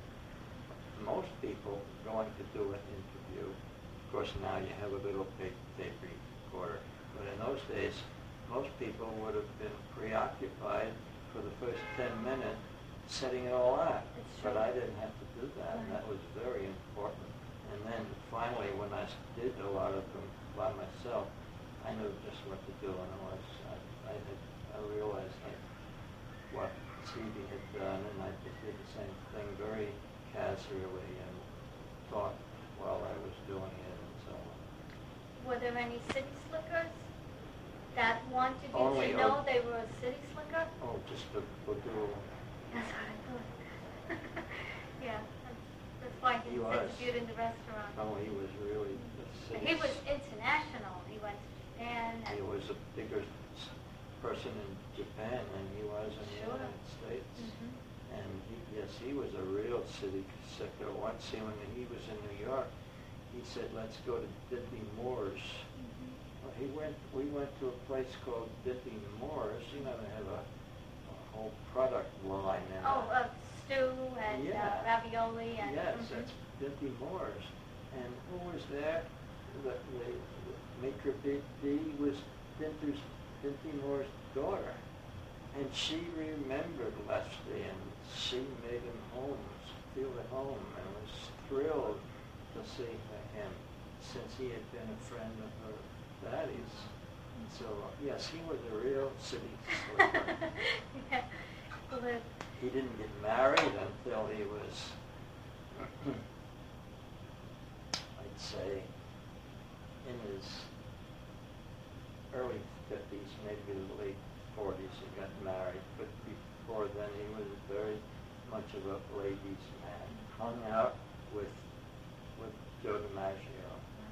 most people going to do an interview, of course now you have a little tape, tape recorder, but in those days, most people would have been preoccupied for the first ten minutes setting it all up. That's But true. I didn't have to do that, and that was very important. And then finally, when I did a lot of them by myself, I knew just what to do, and I was, I, I, had, I realized that what Stevie had done, and I just did the same thing very casually and thought while I was doing it and so on. Were there any city slickers that wanted you Only to know o- they were a city slicker? Oh, just the O'Doul. That's what I thought. Yeah, that's, that's why He he's was. such good in the restaurant. Oh, he was really the And city. he was international. He went to Japan. And He was a bigger s- person in Japan than he was in Sure. the United States. Mhm. And he, yes, he was a real city slicker. Once he, when he was in New York, he said, "Let's go to Dinty Moore's." Mhm. Well, he went. We went to a place called Dinty Moore's. You know, they have a, a whole product line in Oh, it. uh, stew and Yeah. uh, ravioli and. Yes, mhm. that's Dinty Moore's. And who was there? The, the, the maitre d' was Dinty's, Dinty Moore's daughter. And she remembered Leslie, and she made him home, feel at home, and was thrilled to see him since he had been a friend of her daddy's. And so, yes, he was a real city slicker. Yeah. Well, the- He didn't get married until he was, I'd say, in his early fifties, maybe the late forties, he got married. But before then, he was very much of a ladies' man. Hung out with with Joe DiMaggio.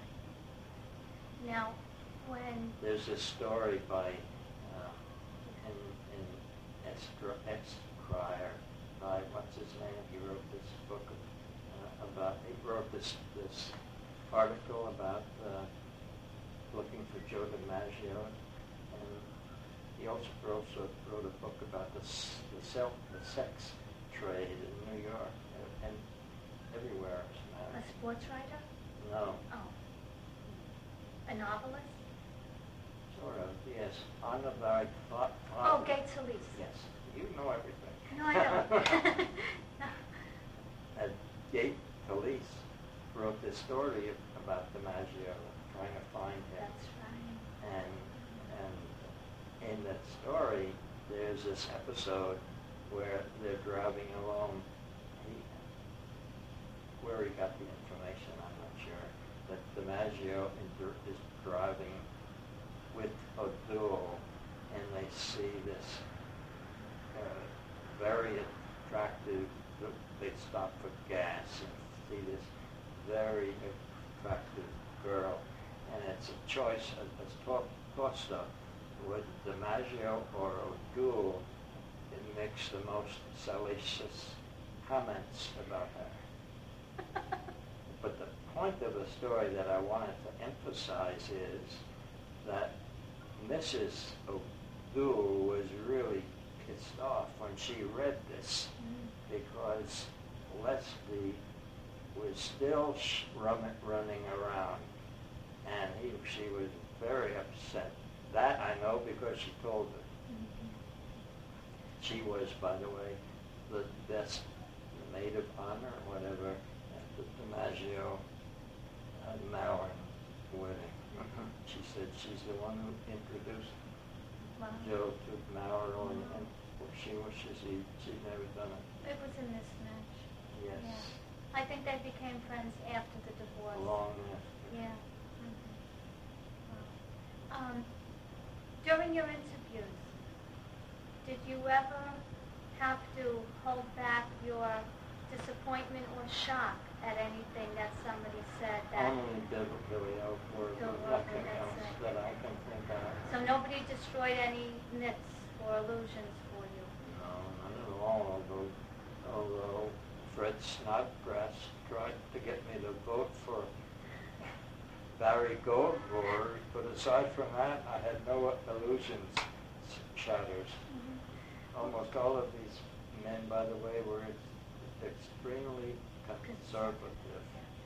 Now, when There's a story by uh, in in Estr- Esquire by what's his name? He wrote this book uh, about. He wrote this this article about uh, looking for Joe DiMaggio, and he also also wrote a book about the s- the self the sex trade in New York. And, and everywhere. A sports writer? No, Oh. A novelist? sort of, yes. Anna Barry Fa- Oh, Fa- Gay Talese. Yes, you know everything. No, I don't. No. And Gate Talese wrote this story about DiMaggio, trying to find him. That's right. And, and in that story, there's this episode where they're driving along. He, where he got the information, I'm not sure. But DiMaggio is driving with O'Doul, and they see this uh, very attractive, they stop for gas and see this very attractive girl, and it's a choice, it's tossed up, would DiMaggio or O'Doul makes the most salacious comments about her. But the point of the story that I wanted to emphasize is that Missus O'Doul was really pissed off when she read this, mm. because Leslie was still sh- run- running around, and he, she was very upset. That I know because she told her. Mm-hmm. She was, by the way, the best maid of honor or whatever at the DiMaggio uh, Maurin wedding. Mm-hmm. She said she's the one who introduced wow. Joe to Maurin, mm-hmm. and she wishes he, she'd never done it. It was a mismatch. Yes. Yeah. I think they became friends after the divorce. Long after. Yeah. Mm-hmm. Wow. Um, during your interviews, did you ever have to hold back your disappointment or shock at anything that somebody said that... Only Billy Oakworth, nothing else it. that I can think of. So nobody destroyed any myths or illusions for you? No, none at all, although, although Fred Snodgrass tried to get me to vote for Barry Goldwater, but aside from that, I had no illusions shattered. Mm-hmm. Almost all of these men, by the way, were extremely conservative.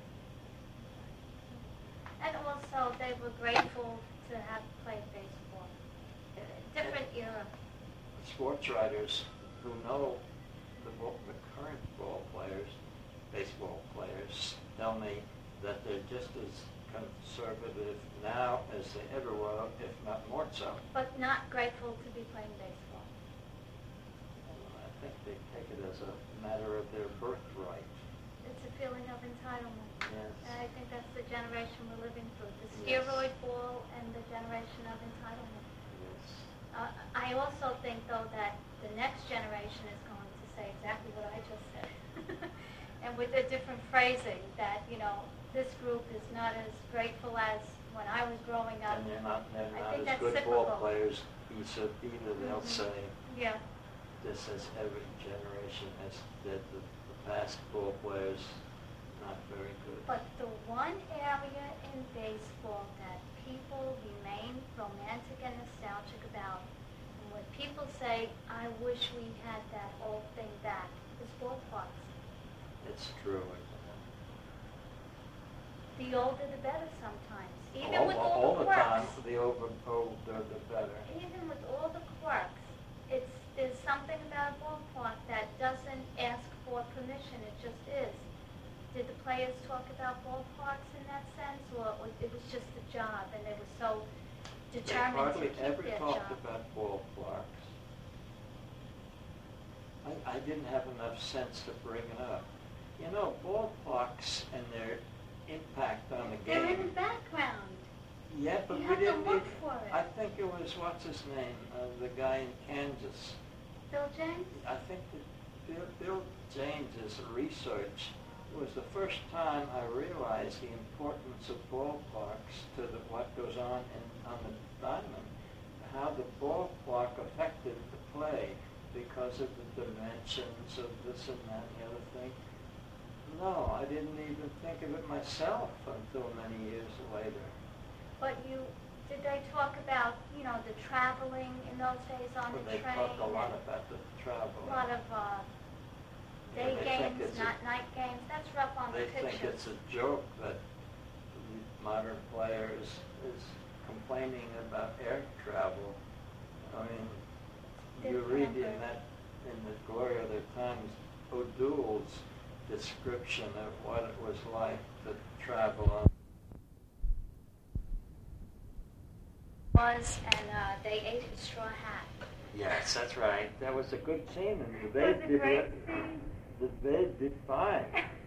And also, they were grateful to have played baseball. Different and era. Sports writers who know the, ball, the current ball players, baseball players, tell me that they're just as conservative now as they ever were, if not more so. But not grateful to be playing baseball. I think they take it as a matter of their birthright. It's a feeling of entitlement. Yes. And I think that's the generation we're living through, the Yes. steroid ball and the generation of entitlement. Yes. Uh, I also think, though, that the next generation is going to say exactly what I just said. And with a different phrasing, that, you know, this group is not as grateful as when I was growing up. And they're not, they're I not think as that's good cyclical. ball players. Either, either they'll Mhm. say, Yeah. this as every generation has said, the, the past ball players not very good. But the one area in baseball that people remain romantic and nostalgic about, and when people say, I wish we had that old thing back, is ballparks. It's true. The older the better sometimes. Even all, with all, all, all the the time, quirks. the over, older the better. Even with all the quirks, it's, there's something about a ballpark that doesn't ask for permission. It just is. Did the players talk about ballparks in that sense, or it was just a job and they were so determined They hardly to keep ever their talked job? about ballparks. I, I didn't have enough sense to bring it up. You know, ballparks and their impact on the They're game. in the background. Yeah, but You we have to didn't. look even- for it. I think it was what's his name, uh, the guy in Kansas. Bill James? I think that Bill, Bill James's research was the first time I realized the importance of ballparks to the, what goes on in, on the diamond, how the ballpark affected the play because of the dimensions of this and that and the other thing. No, I didn't even think of it myself until many years later. But you, did they talk about, you know, the traveling in those days on But the they train? talk a lot and about the travel. A lot of uh, Day They think games, it's not a- night games, that's rough on the They pitches. think it's a joke that the modern player is, is complaining about air travel. I mean, you read in Different. that, in the Glory of Their Times, O'Doul's description of what it was like to travel on. Was, and uh, they ate his straw hat. Yes, that's right. That was a good scene, and the It was bed a did great it- scene. The bed did fine.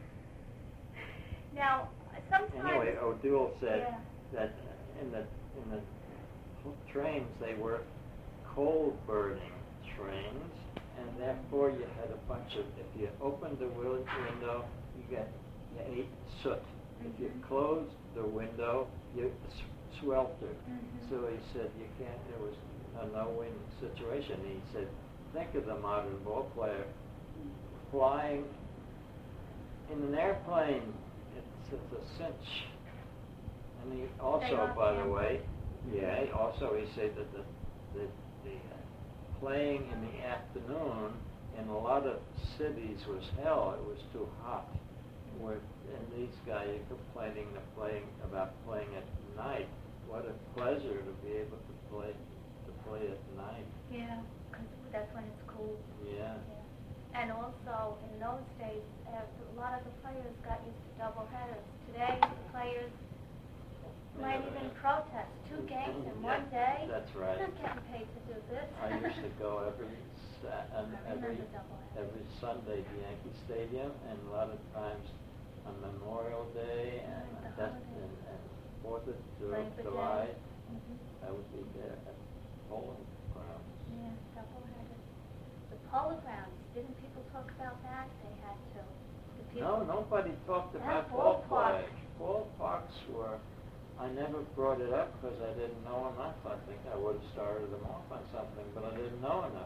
Now, sometimes... Anyway, O'Doul said Yeah. that in the in the trains they were coal burning trains, and therefore you had a bunch of. If you opened the wil- window, you get you ate soot. If you Mhm. closed the window, you s- sweltered. Mhm. So he said you can't. It was a no-win situation. He said, think of the modern ball player flying in an airplane. It's, it's a cinch. And he also, don't by the gamble. way, yeah, he also he said that the, the, the uh, playing in the afternoon in a lot of cities was hell. It was too hot. Where, and these guys are complaining to playing about playing at night. What a pleasure to be able to play to play at night. Yeah, 'cause that's when it's cool. Yeah. Yeah. And also, in those days, uh, a lot of the players got used to double headers. Today, the players might Yeah, even yeah. protest two games in Yeah, one day. that's right. I'm not getting paid to do this. I used to go every sa- um, I every remember double headers. every Sunday to Yankee Stadium, and a lot of times on Memorial Day and Right, the that holidays. and, and Fourth of Ju- Labor Day. July, Mhm. I would be there at bowling grounds. Yeah, double headers. The polo grounds, didn't people talk about that? They had to. The No, people, nobody talked That about ball ballpark. play. Ballparks were. I never brought it up because I didn't know enough. I think I would have started them off on something, but I didn't know enough.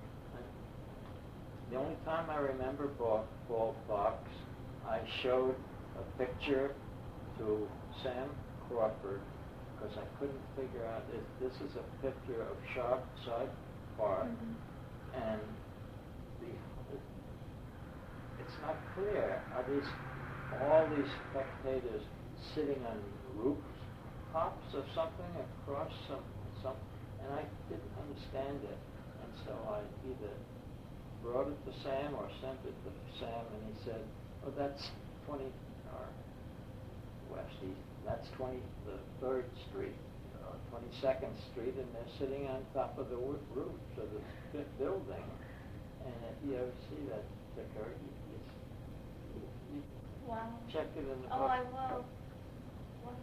The only time I remember ball, ballparks, I showed a picture to Sam Crawford because I couldn't figure out if this is a picture of Sharpside Park, Mhm. and the, it's not clear. Are these all these spectators sitting on roofs, tops of something across some some? And I didn't understand it, and so I either brought it to Sam or sent it to Sam, and he said, "Oh, that's twenty or west east. That's twenty-third Street, or twenty-second Street, and they're sitting on top of the w- roof of the fifth building. And if you ever see that picture, you, you, you Wow. check it in the Oh, book. I will. Wow.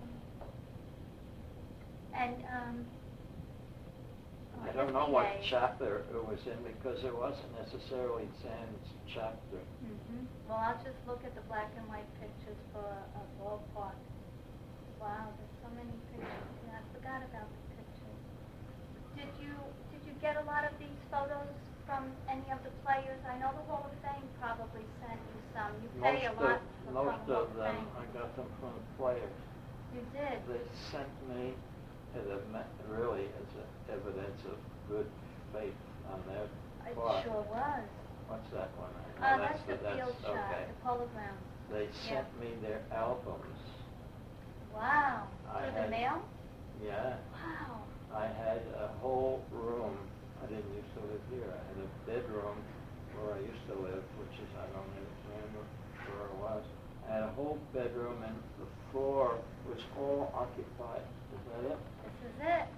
And, um... oh, I don't know what F B A. chapter it was in because it wasn't necessarily Sam's chapter. Mhm. Well, I'll just look at the black and white pictures for a ballpark. Wow, there's so many pictures. Yeah, I forgot about the pictures. Did you did you get a lot of these photos from any of the players? I know the Hall of Fame probably sent you some. You pay a Most lot of, for most from Hall of of them, Fame. I got them from the players. You did. They sent me as a me- really as a evidence of good faith on their It part. sure was. What's that one? Uh, No, that's the field shot, okay. the polo grounds. They Yeah. sent me their albums. Wow. I Through the had- mail? Yeah, Wow. I had a whole room. I didn't used to live here. I had a bedroom where I used to live, which is I don't even remember where it was. I had a whole bedroom, and the floor was all occupied. Is that it? This is it.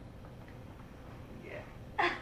Yeah.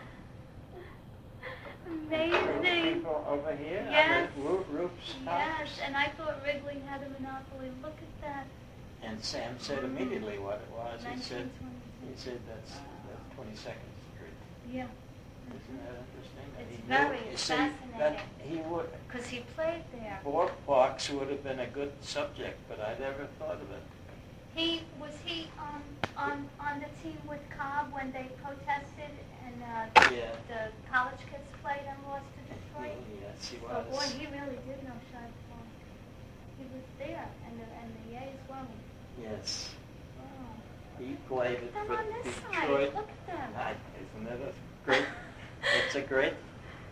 Amazing. People over here on Yes. the roof, rooftops. Yes, and I thought Wrigley had a monopoly. Look at that. And Sam said immediately what it was. He said, nineteen twenty-two. he said that's, that's twenty-second Street. Yeah. Isn't that interesting? That It's he very knew, you see, fascinating. that he would, Because he played there. ballparks would have been a good subject, but I never thought of it. He was he on on on the team with Cobb when they protested and uh, Yeah. the college kids played and lost to Detroit. Yes, he Oh boy, was. he really did know Shive Ball. He was there, and the and the A's won. Yes. Oh. He played it Them for on this Detroit. side. Look at them. Nice, isn't it a great, it's a great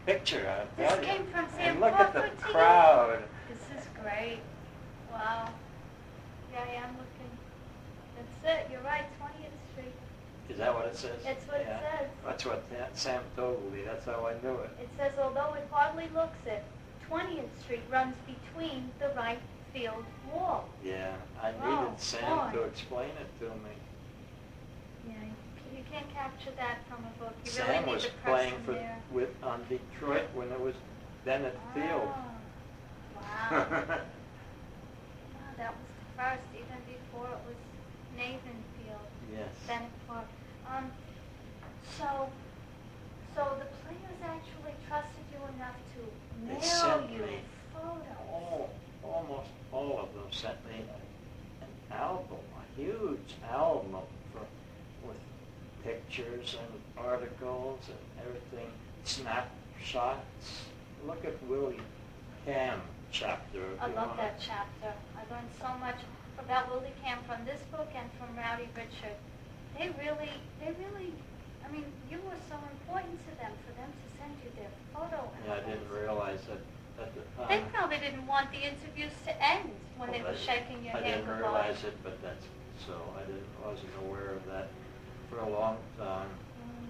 picture. I This tell you. came from Sam And look at the Crawford to you? crowd. This is great. Wow. Yeah, yeah, I'm looking. That's it. You're right. twentieth Street. Is that what it says? That's what it Yeah. says. That's what that- Sam told me. That's how I knew it. It says, although it hardly looks it, twentieth Street runs between the right field wall. Yeah, I Oh, needed Sam to boy. explain it to me. Yeah, you, you can't capture that from a book. You Sam really need was the playing person for there. with on Detroit when it was Bennett Field. Oh, wow. Wow, that was the first, even before it was Nathan Field. Yes. Bennett Park. Um, so, so the players actually trusted you enough to They mail sent you me photos. all, almost all of them sent me a, an album, a huge album for, with pictures and articles and everything, snapshots. Look at Willie Cam chapter. if I you love wanna- that chapter. I learned so much about Willie Camp from this book and from Rowdy Richard. They really, they really, I mean, you were so important to them, for them to send you their photo. Yeah, I didn't realize that at the time. They probably didn't want the interviews to end when they Well, were I- shaking your I hand didn't goodbye. realize it, but that's, so I didn't, wasn't aware of that for a long time. Mm.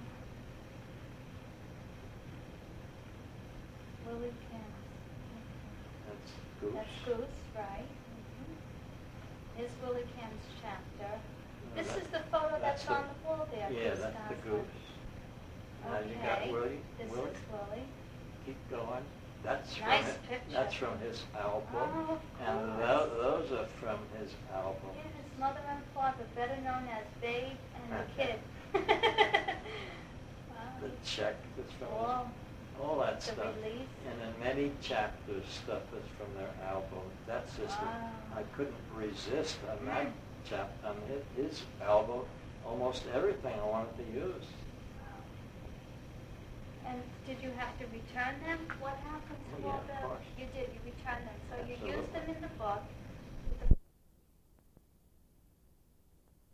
Willie Camp. That's Goose. That's Goose, right? Mm-hmm. Here's Willie Camp's chapter. No, This that- is the photo that's that's the- on the wall there. Yeah, Goose that's the Goslin. Goose. Now you got Okay, Willie, This Willie, is Willie. keep going. That's from Nice it. picture. That's from his album. Oh, of And course. tho- those are from his album. Yeah, his mother and father, better known as Babe and the Kid. Wow. The check is from his, All all that the stuff. release. And in many chapters, stuff is from their album. That's just, Wow. I couldn't resist on that Mm. chap, on his, his album, almost everything I wanted to use. And did you have to return them? What happened to Oh, all yeah, of the